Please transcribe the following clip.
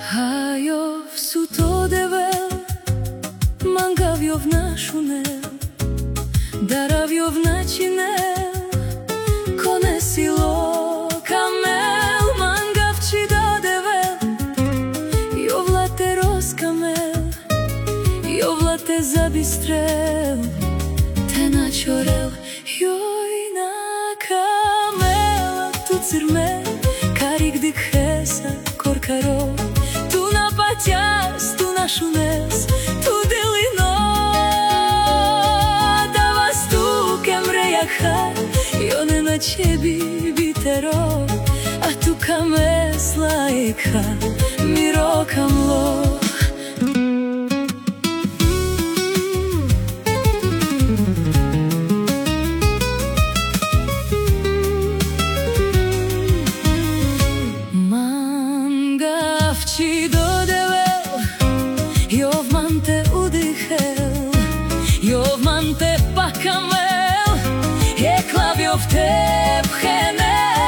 Hayov su to devel, mangaviov našunel, daraviov načinel, konesilo kamel, mangavči do devel, jovlate rozkamel, jovlate zabistrel, te načorel, joj na kamel, tu cirmel, karik dik hesa, korkarov, tu našunes, tu delino, da vas tu kemrejaha, jone na čebi bitero, a tu kame slajka, miro kamlo. Mangavči do Jov man te udychel, jov man te pakamel, je klaviov te pchenel.